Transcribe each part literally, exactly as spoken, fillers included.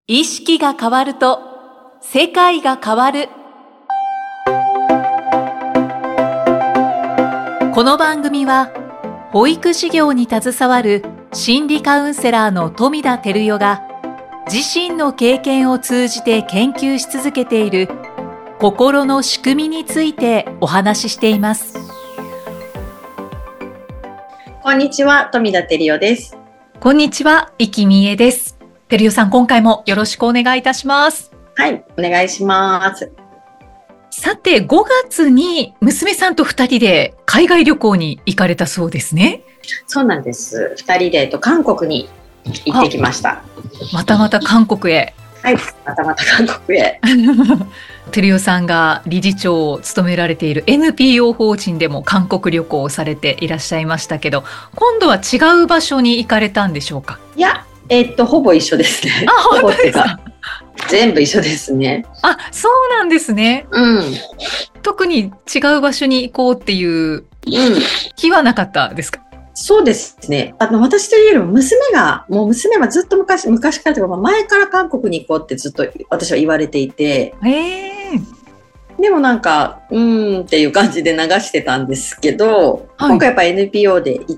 意識が変わると世界が変わる。この番組は保育事業に携わる心理カウンセラーの富田照代が自身の経験を通じて研究し続けている心の仕組みについてお話ししています。 こんにちは、富田照代です。 こんにちは、生きみえです。照代さん、今回もよろしくお願いいたします。 はい、お願いします。 さて、ごがつに娘さんとふたりで海外旅行に行かれたそうですね。 そうなんです。ふたりでと韓国に行ってきました。 またまた韓国へ。 はい、またまた韓国へ。 照代さんが理事長を務められている エヌピーオー 法人でも韓国旅行をされていらっしゃいましたけど、今度は違う場所に行かれたんでしょうか？ いや、えー、っとほぼ一緒ですね。 あ、本当ですか？ 全部一緒ですね。 あ、そうなんですね。 うん。 特に違う場所に行こうっていう気はなかったですか？ そうですね。あの、私というよりも娘が、もう娘はずっと昔、昔からというか、前から韓国に行こうってずっと私は言われていて、 えー、 でもなんか、うーんっていう感じで流してたんですけど、はい、今回やっぱ エヌピーオー で行って、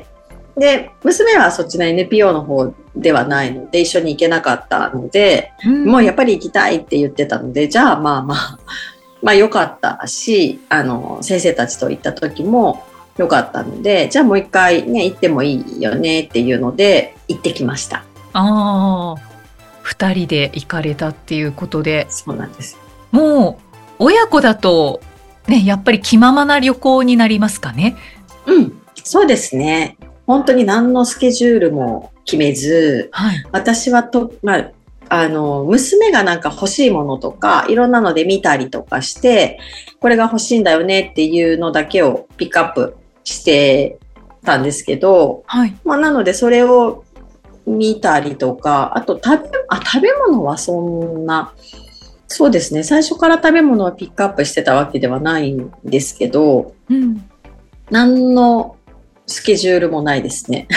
で、娘はそっちの エヌピーオー の方ではないので、一緒に行けなかったので、うん、もうやっぱり行きたいって言ってたので、じゃあまあまあ、まあ良かったし、あの、先生たちと行った時も、よかったので、じゃあもう一回ね、行ってもいいよねっていうので、行ってきました。 ああ、二人で行かれたっていうことで。 そうなんです。 もう、親子だと、ね、やっぱり気ままな旅行になりますかね？ うん、そうですね。本当に何のスケジュールも決めず、はい、私はと、まあ、あの、娘がなんか欲しいものとか、いろんなので見たりとかして、これが欲しいんだよねっていうのだけをピックアップしてたんですけど、はい、まあ、なのでそれを見たりとか、あと食べ、あ、食べ物はそんな、そうですね、最初から食べ物をピックアップしてたわけではないんですけど、うん、何のスケジュールもないですね。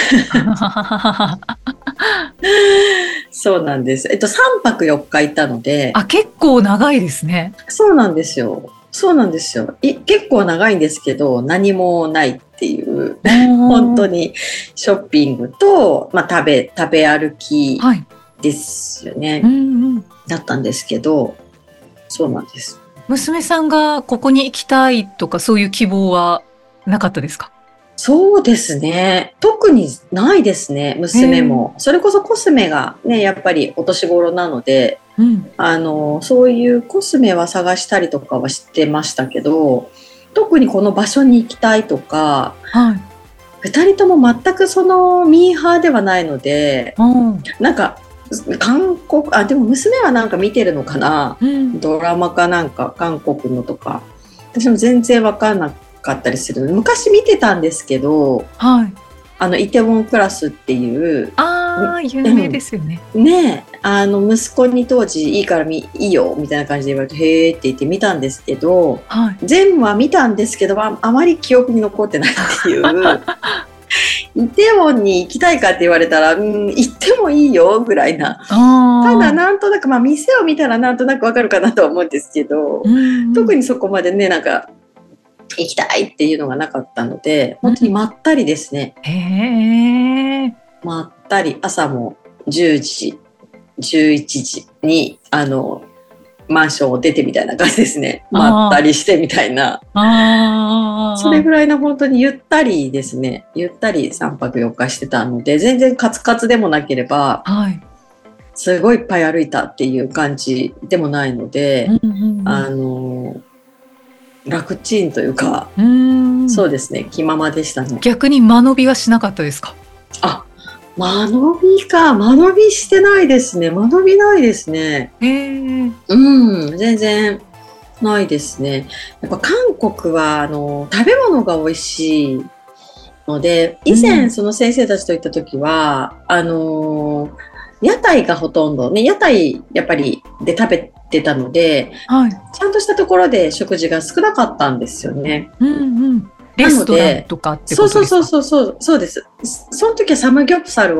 そうなんです。えっと、さんぱくよっかいたので。 あ、結構長いですね。 そうなんですよ。そうなんですよ。い結構長いんですけど、何もないっていう、本当にショッピングと、まあ、食べ、食べ歩きですよね。はい、うんうん、だったんですけど、そうなんです。 娘さんがここに行きたいとか、そういう希望はなかったですか？ そうですね。特にないですね、娘も。それこそコスメがね、やっぱりお年頃なので、うん、あの、そういうコスメは探したりとかはしてましたけど、特にこの場所に行きたいとか、はい、ふたりとも全くそのミーハーではないので、うん、なんか、韓国、あ、でも娘はなんか見てるのかな、うん、ドラマかなんか、韓国のとか。私も全然わかんなくて、かったりするので昔見てたんですけど、はい、あのイテウォンクラスっていうあ有名ですよね、 うん、ねあの息子に当時いいからみいいよみたいな感じで言われてへーって言って見たんですけど、はい、全部は見たんですけど あ, あまり記憶に残ってないっていうイテウォンに行きたいかって言われたら、うん、行ってもいいよぐらいな。ただなんとなく、まあ、店を見たらなんとなくわかるかなとは思うんですけど、うんうん、特にそこまでねなんか行きたいっていうのがなかったので、本当にまったりですね。 うん、へー。 まったり、朝もじゅうじ、じゅういちじに、あの、マンションを出てみたいな感じですね。まったりしてみたいな。あそれぐらいの本当にゆったりですね。ゆったりさんぱくよっかしてたので、全然カツカツでもなければ、はい、すごいいっぱい歩いたっていう感じでもないので、うんうんうん、あの、楽ちんというか、うーんそうですね、気ままでしたね。 逆に間延びはしなかったですか？ あ、間延びか、間延びしてないですね。間延びないですね。へー。うん、全然ないですね。やっぱ韓国はあの食べ物が美味しいので、以前その先生たちと行った時は、うん、あの屋台がほとんどね、屋台やっぱりで食べてたので、はい、ちゃんとしたところで食事が少なかったんですよね。 うんうん。レストランとかってことですか？ そうそうそうそうそうです。その時はサムギョプサルを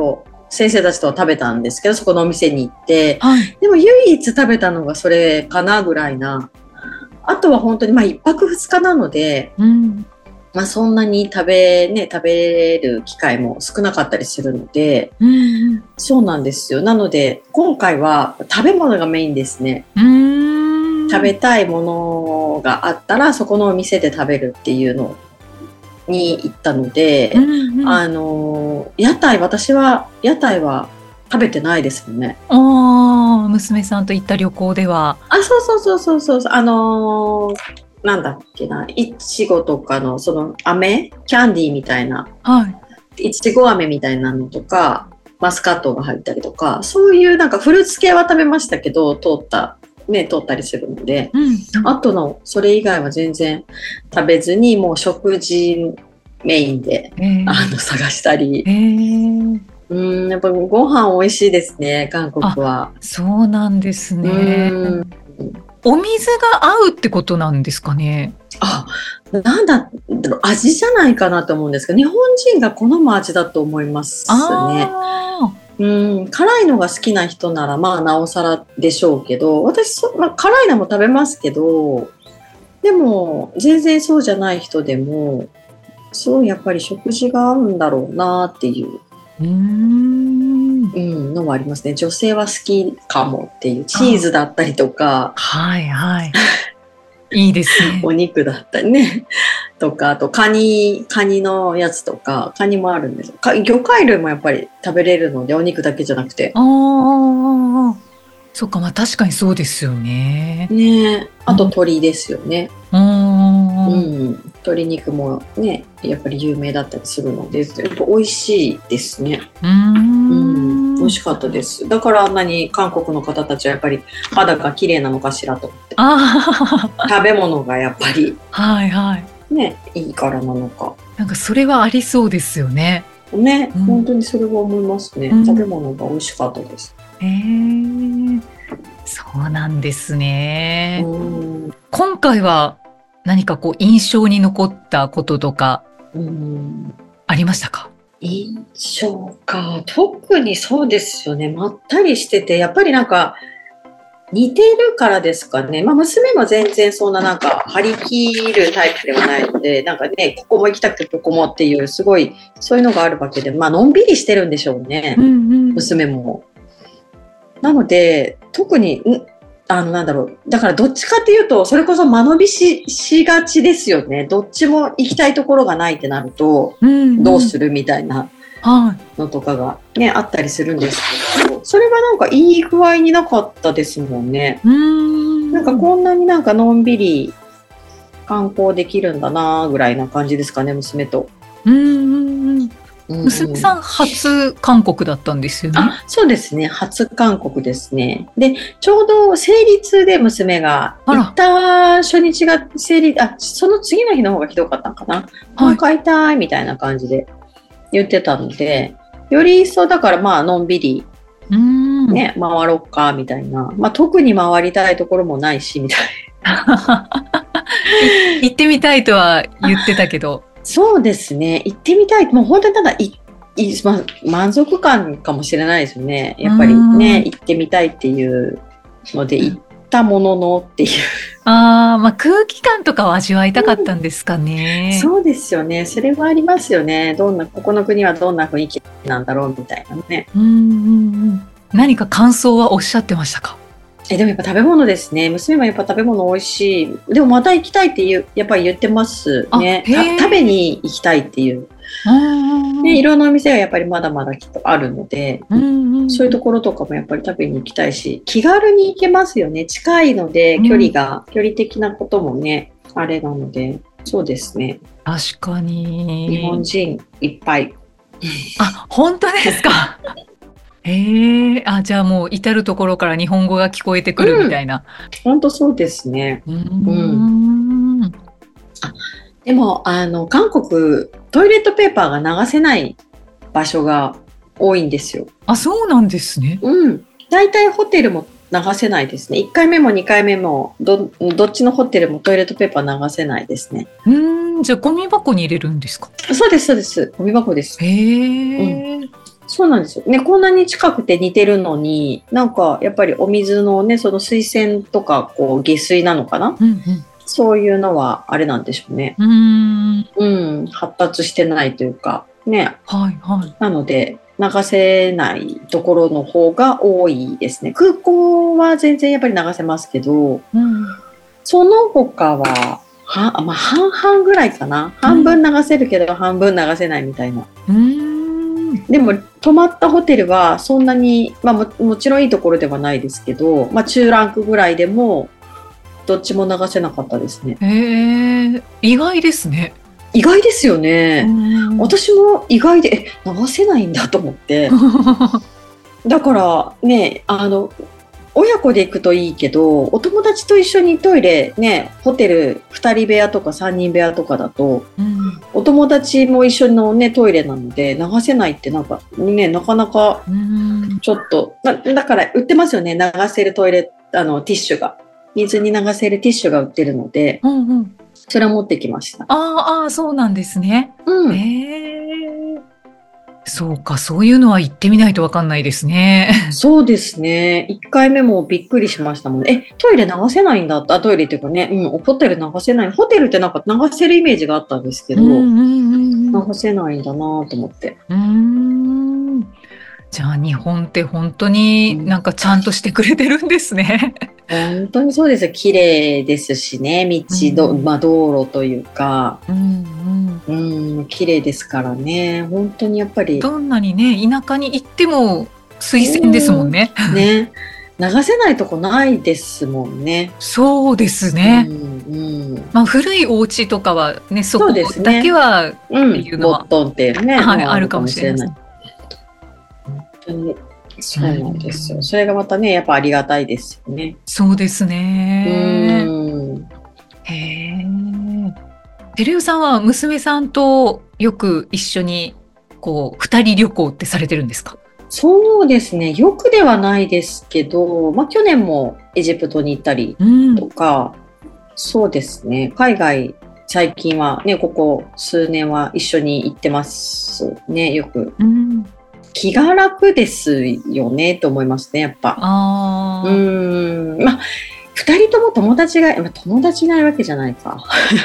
先生たちとは食べたんですけど、そこのお店に行って、 はい、 でも唯一食べたのがそれかなぐらいな。あとは本当にまあいっぱくふつかなので、うん、まあ、そんなに食べね食べる機会も少なかったりするので、うん、そうなんですよ。なので今回は食べ物がメインですね。うーん、食べたいものがあったらそこのお店で食べるっていうのに行ったので、うんうん、あの屋台私は屋台は食べてないですよね。 ああ、娘さんと行った旅行では。 あ、そうそうそうそうそうあのー、なんだっけな、いちごとかのその飴、キャンディーみたいな、はい、いちご飴みたいなのとか、マスカットが入ったりとか、そういうなんかフルーツ系は食べましたけど、通ったね通ったりするので、うん、あとのそれ以外は全然食べずにもう食事メインで、えー、あの探したり。えーうん、やっぱご飯美味しいですね、韓国は。 そうなんですね。お水が合うってことなんですかね。 あ、なんだろう、味じゃないかなと思うんですけど、日本人が好む味だと思いますね。うん、辛いのが好きな人ならまあなおさらでしょうけど、私そ、まあ、辛いのも食べますけど、でも全然そうじゃない人でもすごいやっぱり食事が合うんだろうなっていううーん、うん、のもありますね。女性は好きかもっていう、チーズだったりとか、 はいはいいいですね。 お肉だったりねとか、あとカニカニのやつとか、カニもあるんですよ。魚介類もやっぱり食べれるので、お肉だけじゃなくて。ああ、そっか、まあ確かにそうですよね。 ね、あと鶏ですよね。うん、うん、鶏肉もねやっぱり有名だったりするので、やっぱ美味しいですね。うーん、うん、美味しかったです。だからあんなに韓国の方たちはやっぱり肌が綺麗なのかしらと思って。あ食べ物がやっぱりはいはいねいいからなのか。 なんかそれはありそうですよね。 ね、うん、本当にそれは思いますね。うん、食べ物が美味しかったです。 へー、そうなんですね。うん、今回は何かこう印象に残ったこととかありましたか？ 印象か、特にそうですよね。まったりしてて、やっぱりなんか似てるからですかね。まあ娘も全然そんななんか張り切るタイプではないので、なんかね、ここも行きたくてここもっていうすごいそういうのがあるわけで、まあのんびりしてるんでしょうね、うんうん、娘も。なので特にんあのなんだろう、だからどっちかっていうとそれこそ間延び し, しがちですよね。どっちも行きたいところがないってなると、うんうん、どうするみたいなのとかが、ね、あったりするんですけど、それがなんかいい具合になかったですもんね。うーん、なんかこんなになんかのんびり観光できるんだなぐらいな感じですかね、娘と。うーん、娘さん初韓国だったんですよね。 あ、そうですね、初韓国ですね。でちょうど生理痛で娘が行った初日が生理、あ、その次の日の方がひどかったのかな、はい、帰りたいみたいな感じで言ってたので、より一層だからまあのんびりね、回ろっかみたいな、まあ、特に回りたいところもないしみたいな行ってみたいとは言ってたけどそうですね、行ってみたい、もう本当にただいい、まあ、満足感かもしれないですよね。やっぱりね、行ってみたいっていうので行ったもののっていうあ、まあ、空気感とかを味わいたかったんですかね、 うん、そうですよね、それはありますよね。どんなここの国はどんな雰囲気なんだろうみたいなね。うんうんうん、何か感想はおっしゃってましたか？ えでもやっぱ食べ物ですね。娘もやっぱ食べ物美味しい。でもまた行きたいっていうやっぱり言ってますね。食べに行きたいっていう、ね、いろんなお店がやっぱりまだまだきっとあるので、うんうん、そういうところとかもやっぱり食べに行きたいし、気軽に行けますよね。近いので距離が、うん、距離的なこともねあれなので、そうですね。 確かに日本人いっぱい。 あ、本当ですか？えー、あ、じゃあもう至るところから日本語が聞こえてくるみたいな。 本、うん、当そうですね。うん、あ、でもあの韓国トイレットペーパーが流せない場所が多いんですよ。 あ、そうなんですね。 うん。だいたいホテルも流せないですね。いっかいめもにかいめも ど, どっちのホテルもトイレットペーパー流せないですね。 うーん、じゃあゴミ箱に入れるんですか？ そうですそうです。ゴミ箱です。 へー、うん、 そうなんですよね。こんなに近くて似てるのに、なんかやっぱりお水のね、その水栓とかこう下水なのかな、うんうん、そういうのはあれなんでしょうね。うーん、うん、発達してないというかね。はいはい。なので流せないところの方が多いですね。空港は全然やっぱり流せますけど、うん、その他はは、まあ、半々ぐらいかな。半分流せるけど、うん、半分流せないみたいな。うーん、でも泊まったホテルはそんなに、まあ、も, もちろんいいところではないですけど、まあ、中ランクぐらいでもどっちも流せなかったですね。 へえ、意外ですね。 意外ですよね。私も意外でえ流せないんだと思ってだからね、あの親子で行くといいけど、お友達と一緒にトイレね、ホテルふたり部屋とかさんにん部屋とかだと、うん、お友達も一緒のねトイレなので流せないってなんかね、なかなかちょっと、うん、だから売ってますよね、流せるトイレ、あのティッシュが、水に流せるティッシュが売ってるので、うんうん、それを持ってきました。 ああ、そうなんですね。うん、へえ。そうか、そういうのは行ってみないと分かんないですね。 そうですね。いっかいめもびっくりしましたもんね。え、トイレ流せないんだって、あ、トイレっていうかね、うん、ホテル流せない。ホテルってなんか流せるイメージがあったんですけど、うんうんうんうん、流せないんだなと思って。うーん。じゃあ日本って本当になんかちゃんとしてくれてるんですね。 本当にそうですよ。綺麗ですしね、道ど、まあ、道路というか、うんうん、うん、綺麗ですからね。本当にやっぱりどんなにね田舎に行っても水洗ですもんね。 ね、流せないとこないですもんね。 そうですね。うんうん、まあ、古いお家とかはね、そこだけはっていうのは、 ボットンっていうね、 はい、あるかもしれない。 本当にそうなんですよ、うん。それがまたね、やっぱありがたいですよね。 そうですね。うん、へえ。てるよさんは娘さんとよく一緒にこう二人旅行ってされてるんですか？ そうですね。よくではないですけど、まあ、去年もエジプトに行ったりとか、うん、そうですね。海外最近はね、ここ数年は一緒に行ってますね。よく。うん、気が楽ですよねと思いますね、やっぱ。あうーん、まあふたりとも友達が、まあ、友達いないわけじゃないか。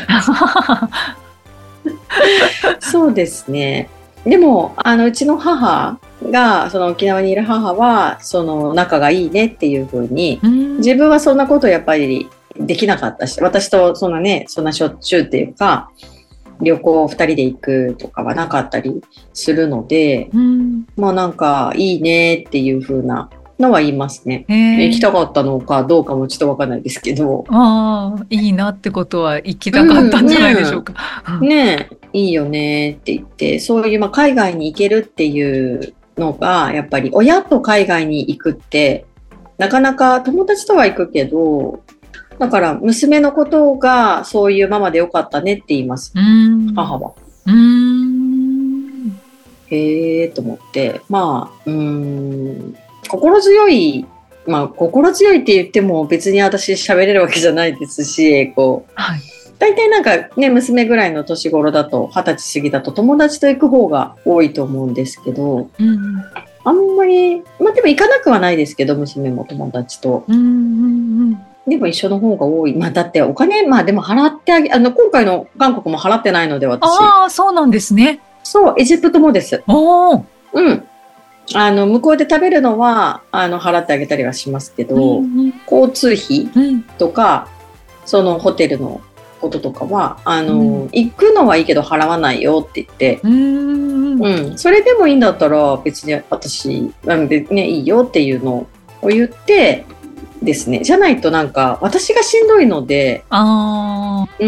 そうですね。でもあのうちの母が、その沖縄にいる母はその仲がいいねっていう風に、自分はそんなことやっぱりできなかったし、私とそんなね、そんなしょっちゅうっていうか。旅行ふたりで行くとかはなかったりするので、うん、まあなんかいいねっていう風なのは言いますね。行きたかったのかどうかもちょっと分かんないですけど、 ああ、いいなってことは行きたかったんじゃないでしょうか。 うん、ね, ねいいよねって言って、そういうまあ海外に行けるっていうのがやっぱり、親と海外に行くってなかなか、友達とは行くけど、だから娘のことがそういうママでよかったねって言います、母は。うーん、へーと思って、まあうーん心強い、まあ心強いって言っても別に私喋れるわけじゃないですし、こう、はい、大体なんかね、娘ぐらいの年頃だと、二十歳過ぎだと友達と行く方が多いと思うんですけど、うん、あんまり、まあでも行かなくはないですけど、娘も友達と。うんうんうん、でも一緒の方が多い。まあだってお金、まあでも払ってあげ、あの今回の韓国も払ってないので、私。 ああ、そうなんですね。 そう、エジプトもです。おー。うん。あの向こうで食べるのはあの払ってあげたりはしますけど、うんうん、交通費とか、うん、そのホテルのこととかはあの、うん、行くのはいいけど払わないよって言って、うんうん、それでもいいんだったら別に私なんで、ね、いいよっていうのを言ってですね。じゃないとなんか私がしんどいので、あうん、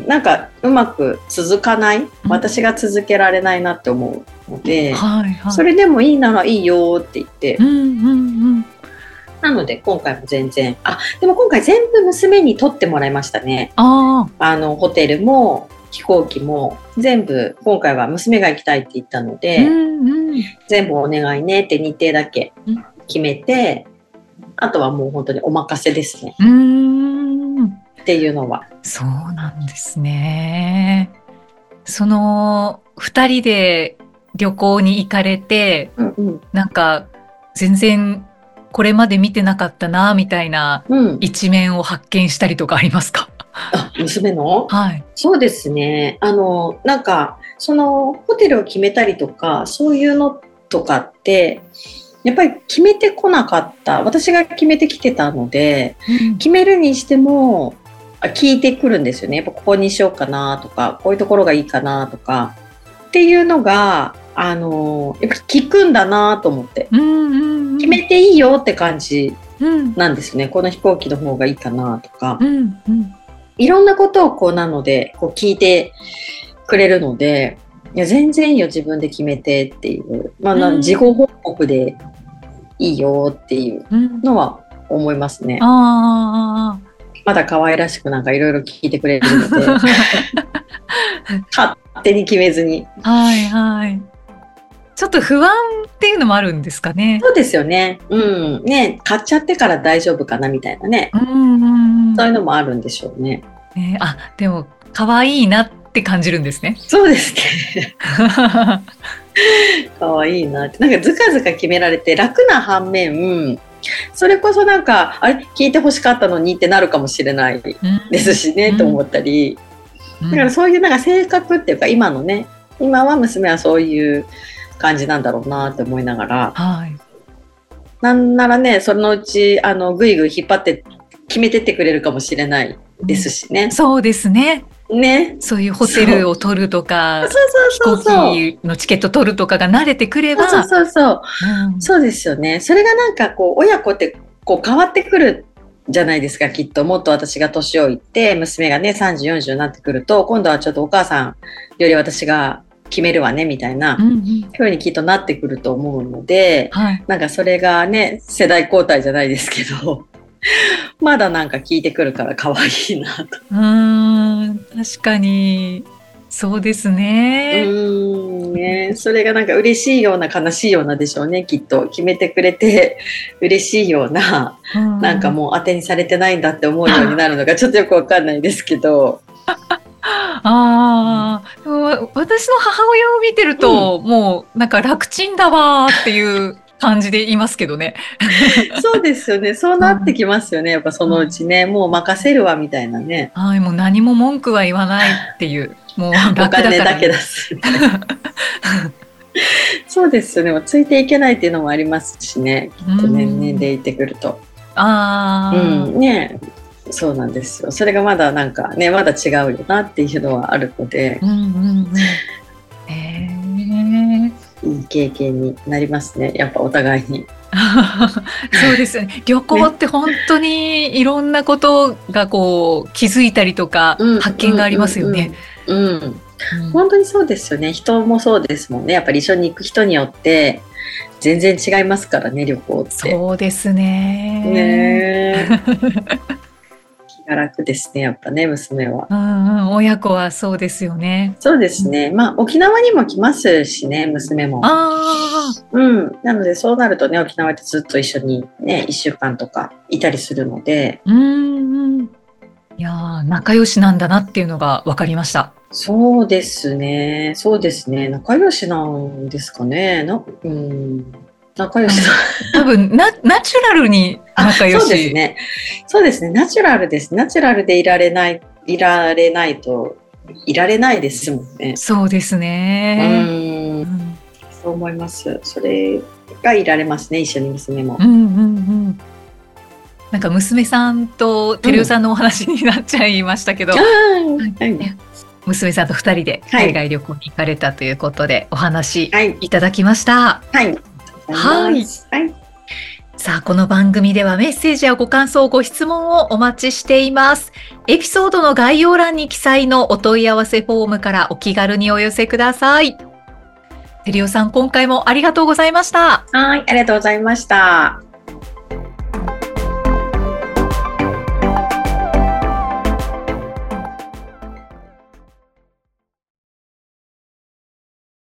なんかうまく続かない、私が続けられないなって思うので、はいはい、それでもいいならいいよって言って、うんうんうん、なので今回も全然、あでも今回全部娘に取ってもらいましたね。ああのホテルも飛行機も全部今回は娘が行きたいって言ったので、うんうん、全部お願いねって日程だけ決めて、あとはもう本当にお任せですね。うーんっていうのは。 そうなんですね。そのふたりで旅行に行かれて、 うんうん、 なんか全然これまで見てなかったなみたいな一面を発見したりとかありますか？ あ、娘の？ はい。 そうですね。あの、なんか、その、ホテルを決めたりとか、そういうのとかって、やっぱり決めてこなかった。私が決めてきてたので、うん、決めるにしても、聞いてくるんですよね。やっぱここにしようかなとか、こういうところがいいかなとか、っていうのが、あの、やっぱり聞くんだなと思って、うんうんうん。決めていいよって感じなんですよね。うん、この飛行機の方がいいかなとか。うんうん、いろんなことをこうなのでこう聞いてくれるので、いや全然いいよ自分で決めてっていう、まあ、うん、自己報告でいいよっていうのは思いますね。うん、あまだ可愛らしくなんかいろいろ聞いてくれるので勝手に決めずに。はいはい。 ちょっと不安っていうのもあるんですかね。 そうですよね。うん。ね、買っちゃってから大丈夫かなみたいなね。うんうんうん、そういうのもあるんでしょうね。 ね、あ、でも可愛いなって感じるんですね。 そうですね。可愛いなって、なんかずかずか決められて楽な反面、それこそなんかあれ聞いて欲しかったのにってなるかもしれないですしね、うん、と思ったり、うん、だからそういうなんか性格っていうか今のね、今は娘はそういう感じなんだろうなって思いながら、はい、なんならねそのうちあのぐいぐい引っ張って決めてってくれるかもしれないですしね、 うん、そうですね。 ね、 そういうホテルを取るとか飛行機のチケット取るとかが慣れてくれば、 そうそうそう、うん、そうですよね。それがなんかこう親子ってこう変わってくるじゃないですか。きっともっと私が年をいって娘がねさんじゅうよんじゅうになってくると今度はちょっとお母さんより私が決めるわねみたいな風にきっとなってくると思うので、うんうん、なんかそれがね世代交代じゃないですけどまだなんか聞いてくるから可愛いなと。 うーん、確かにそうですね。 うーんね、それがなんか嬉しいような悲しいようなでしょうね。きっと決めてくれて嬉しいような、うんなんかもう当てにされてないんだって思うようになるのがちょっとよくわかんないですけどああ、でも私の母親を見てると、うん、もうなんか楽ちんだわっていう感じで言いますけどね。 そうですよね。そうなってきますよね。やっぱそのうちね、うん、もう任せるわみたいなね。 はい、もう何も文句は言わないっていう、もう楽だから、ね、 お金だけ出す。そうですよね。ついていけないっていうのもありますしね。きっとね、年齢いってくると。ああ、うん、ね。そうなんですよ。それがまだなんかね、まだ違うよなっていうのはあるので。うんうんうん、へー。いい経験になりますね。やっぱお互いに。 そうですよね。旅行って本当にいろんなことがこう気づいたりとか発見がありますよね。 本当にそうですよね。人もそうですもんね。やっぱり一緒に行く人によって全然違いますからね、旅行って。 そうですね。 ね気が楽ですね、やっぱね、娘は。 うんうん、親子はそうですよね。 そうですね。うん、まあ沖縄にも来ますしね、娘も。ああ。うん。なのでそうなるとね、沖縄ってずっと一緒にね、いっしゅうかんとかいたりするので。うんうん。いやー、仲良しなんだなっていうのが分かりました。 そうですね。そうですね。仲良しなんですかね。な、うん。仲良し多分ナ、ナチュラルに仲良し。 そうですね。そうですね。ナチュラルです。ナチュラルでいられない、いられないと、いられないですもんね。 そうですね。うん、 うん、そう思います。それがいられますね。一緒に娘も。 うんうんうん。なんか娘さんと照代さんのお話になっちゃいましたけど、うんはいね、娘さんとふたりで海外旅行に行かれたということでお話いただきました。 はい。 はい、はい。さあ、この番組ではメッセージやご感想、ご質問をお待ちしています。エピソードの概要欄に記載のお問い合わせフォームからお気軽にお寄せください。照代さん、今回もありがとうございました。 はい、ありがとうございました。